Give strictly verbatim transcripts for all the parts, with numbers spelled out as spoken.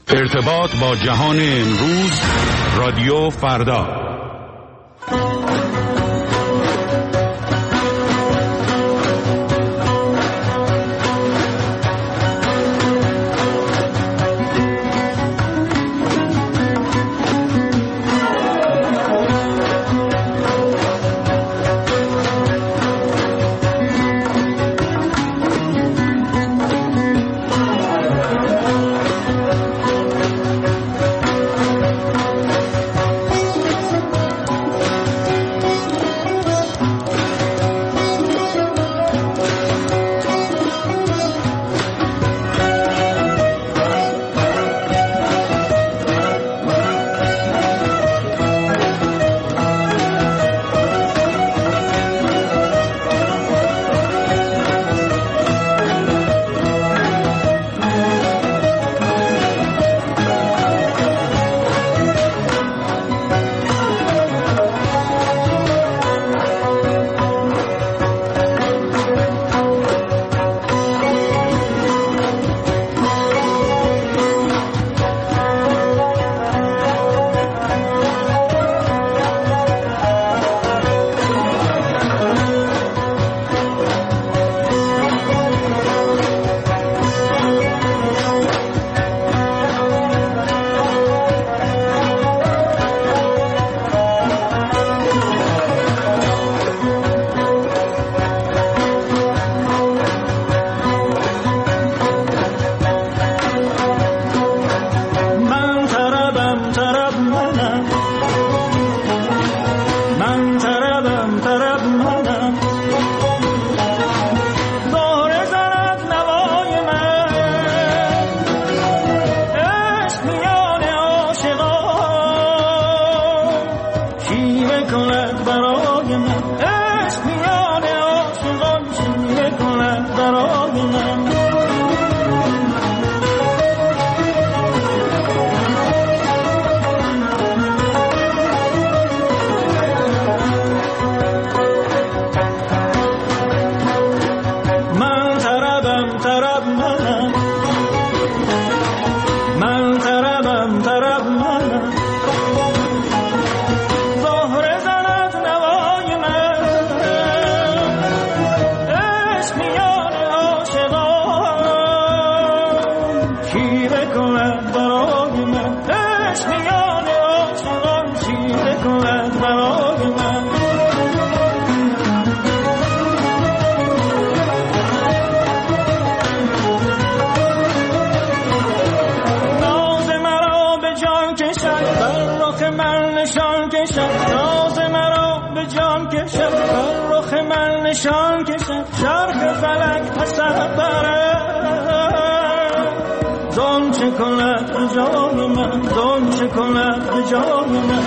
ارتباط با جهان امروز، رادیو فردا. نشان کشد چرخ فلک حسب برد دون چه کند به جای من دون چه کند به جای من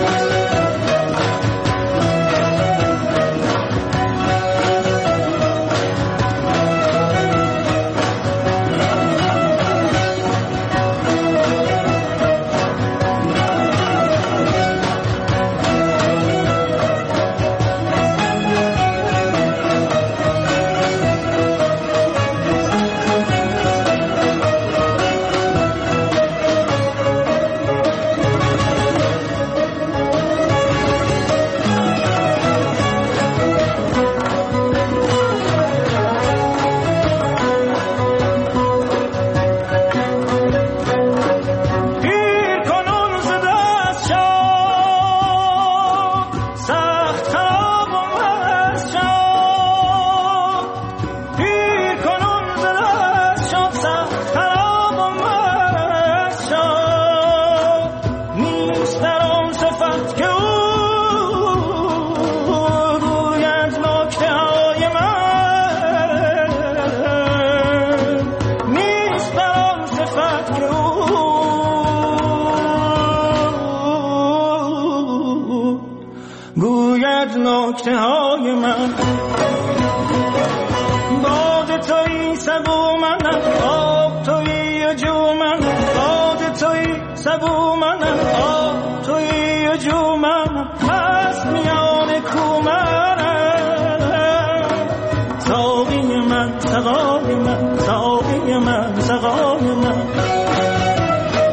نکته های من باد تویی سبو منم آب تویی و جو منم باد تویی سبو منم آب تویی و جو منم پس میان کو منم ساقی من سقای من ساقی من سقای من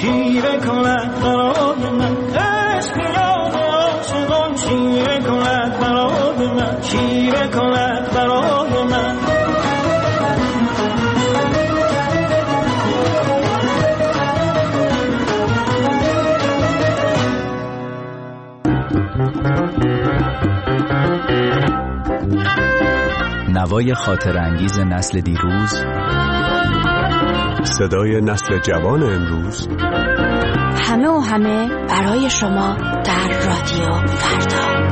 شیوه کند برای من عشق میان عاشقان شیوه کند برای من شیوه کند برای من نوای خاطر انگیز نسل دیروز، صدای نسل جوان امروز، همه و همه برای شما در رادیو فردا.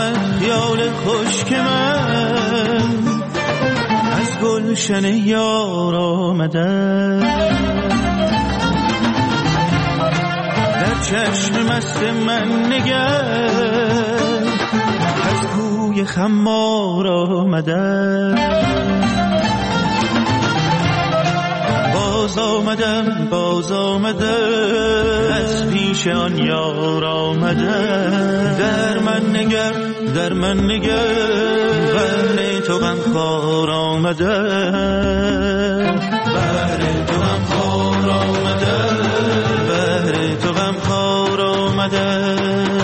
آمد خیال خشک من از گلشن یار آمده، در چشم مست من نگر از کوی خمار آمده. باز آمدم باز آمده از پیش آن یار آمده، در من نگر در من نگر بهر تو غمخوار آمده، بهر تو غمخوار آمده، بهر تو غمخوار آمده.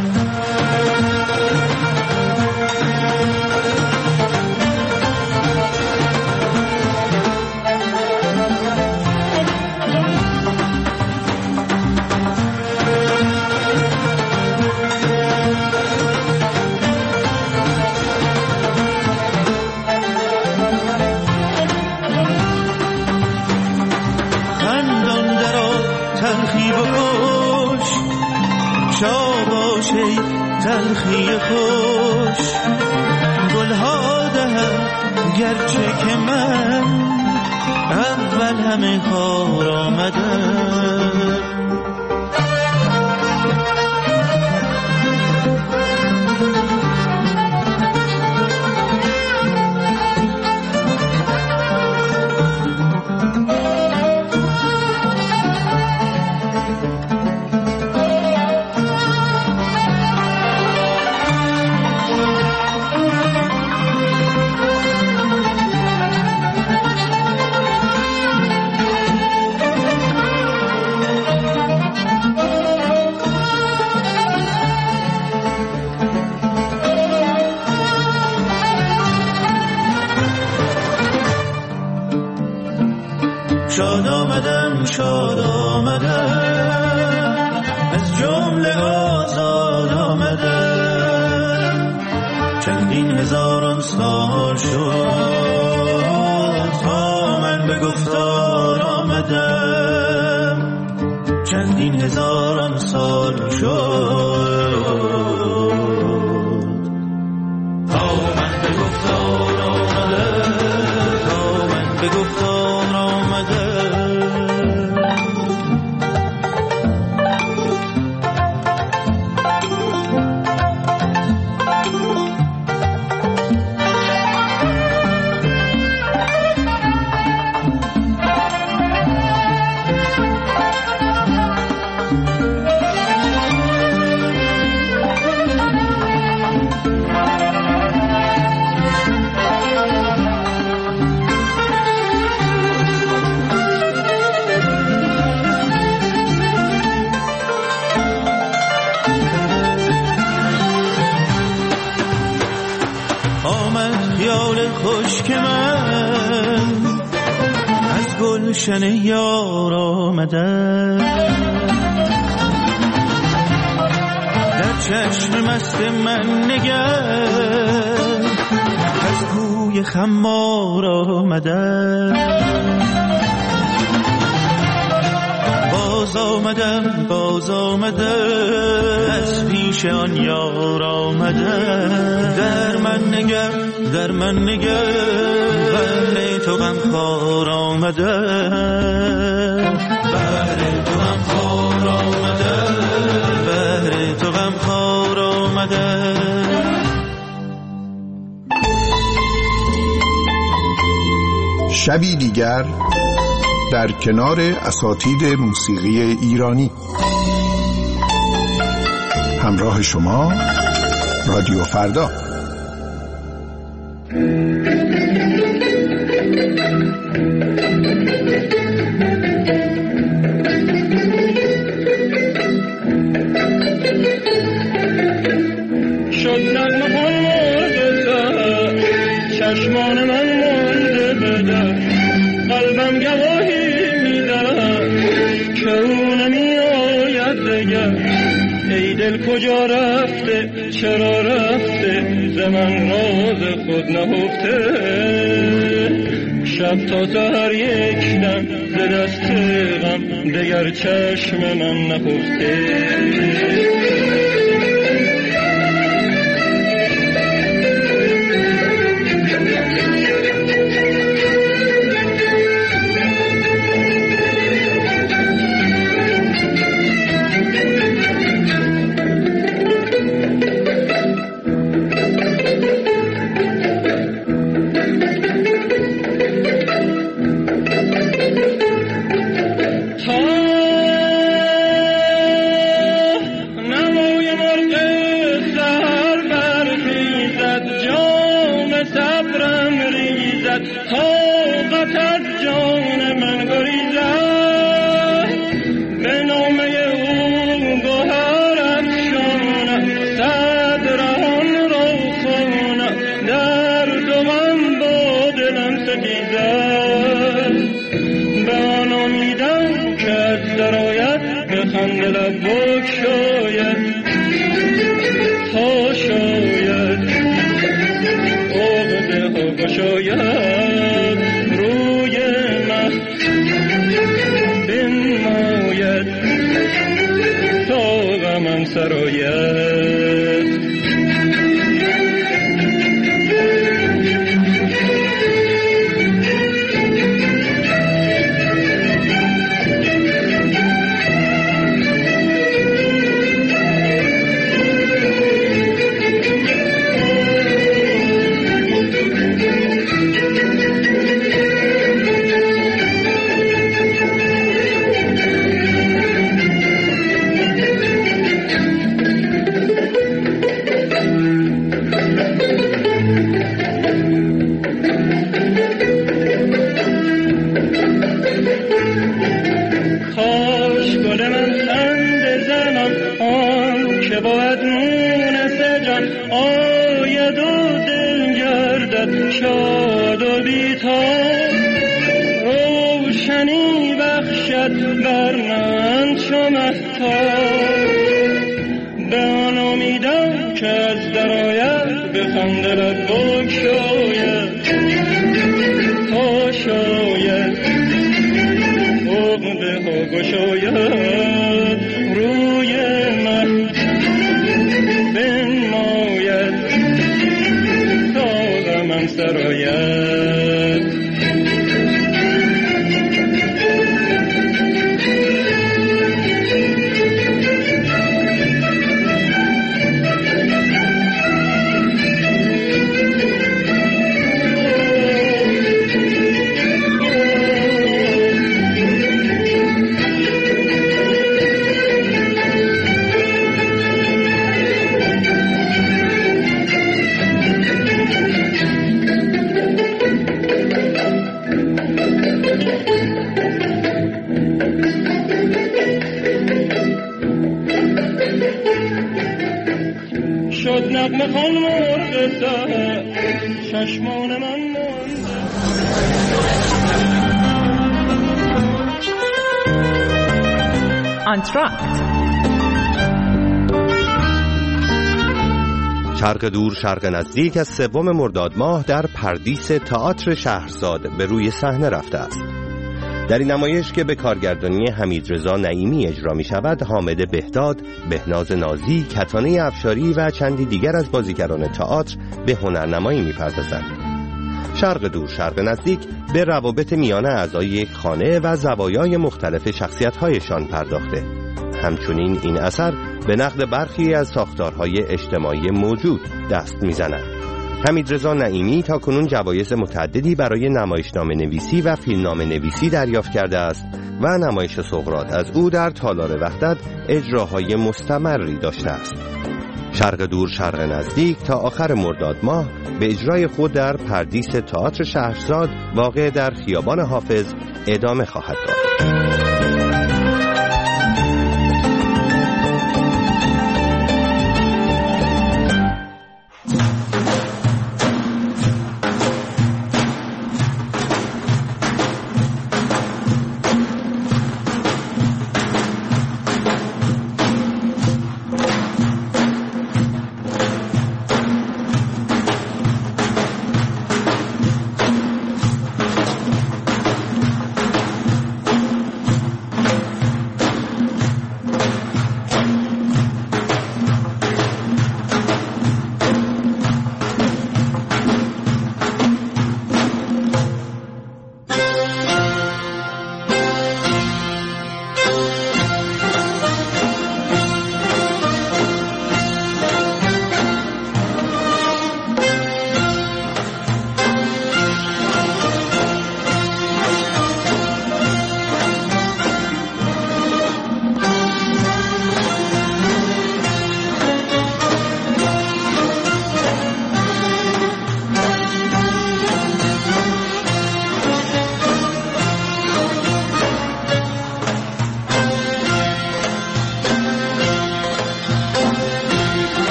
شاباش ای تلخی خوش، گلها دهم گرچه که من اول همه خار آمدم. شاد آمدم شاد آمدم از جمله آزاد آمدم، چندین هزاران سال شد تا من به گفتار آمدم، چندین هزاران سال شد تا من به گفتار آمدم، تا من به گفتار آمدم. خشک من از گلشن یار آمده، در چشم مست من نگر از کوی خمار آمده. باز آمدم باز آمده از پیش آن یار آمده، در من نگر در من نگر بهر تو غمخوار آمده، بهر تو غمخوار آمده، بهر تو غمخوار آمده. شبی دیگر در کنار اساتید موسیقی ایرانی، همراه شما رادیو فردا. شد نغمه مرده چشمان من مرده بده، قلبم گواهی میده که او نمی آید دگر. ای دل کجا رفته چرا رفته ز من راز خود نهفته، شب تا سحر یک دم ز دست غم دگر چشم من نخفته. گریزد، طاقت از جان من گریزد. به نامه او گوهر افشانم، صد رهان را خوانم، در دوام با دلم ستیزد. به آن امیدم که از درآید، به خنده لب بگشاید تا شاید عقده ها گشاید. روی مه بنماید تا غمم سرآید. شاد و بی‌تاب روشنی بخشد بر من چو مهتاب. به آن امیدم که از درآید، به خنده لب بگشاید تا شاید عقده ها گشاید. روی مه بنماید من سرآید. شد نغمه خوان مرغ سحر، چشمان من مانده. آنتراکت شرق دور شرق نزدیک از سوم مرداد ماه در پردیس تئاتر شهرزاد به روی صحنه رفته است. در این نمایش که به کارگردانی حمیدرضا نعیمی اجرا می شود، حامد بهداد، بهناز نازی، کتانه افشاری و چندی دیگر از بازیگران تئاتر به هنرنمایی می پردازند. شرق دور شرق نزدیک به روابط میان اعضای یک خانه و زوایای مختلف شخصیت‌هایشان پرداخته. همچنین این اثر به نقد برخی از ساختارهای اجتماعی موجود دست می‌زند. حمیدرضا نعیمی تاکنون جوایز متعددی برای نمایشنامه نویسی و فیلمنامه نویسی دریافت کرده است و نمایش سقراط از او در تالار وحدت اجراهای مستمری داشته است. شرق دور شرق نزدیک تا آخر مرداد ماه به اجرای خود در پردیس تئاتر شهرزاد واقع در خیابان حافظ ادامه خواهد داشت.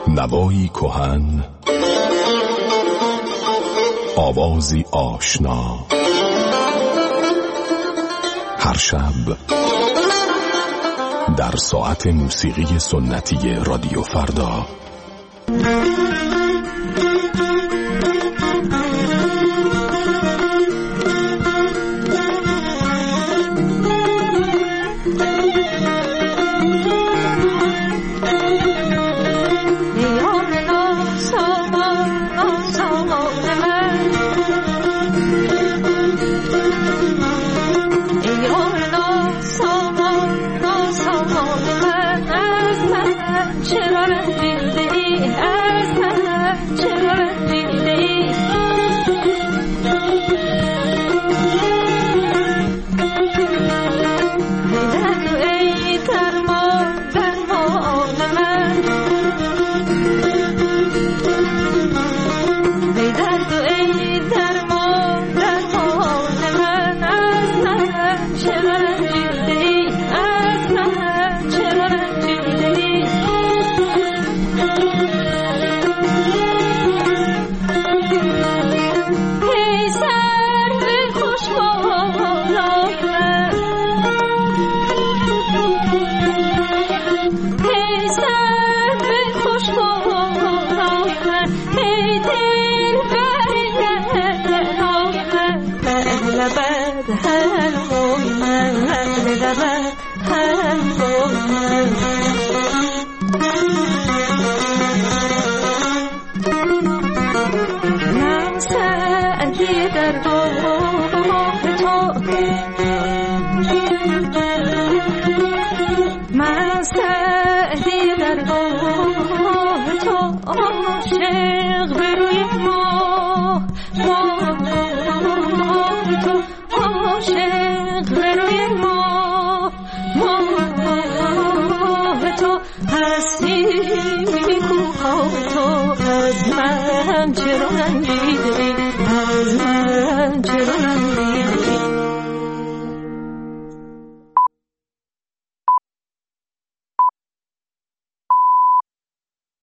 نوایی کهن، آوازی آشنا، هر شب در ساعت موسیقی سنتی رادیو فردا. از من چرا رنجیدی، از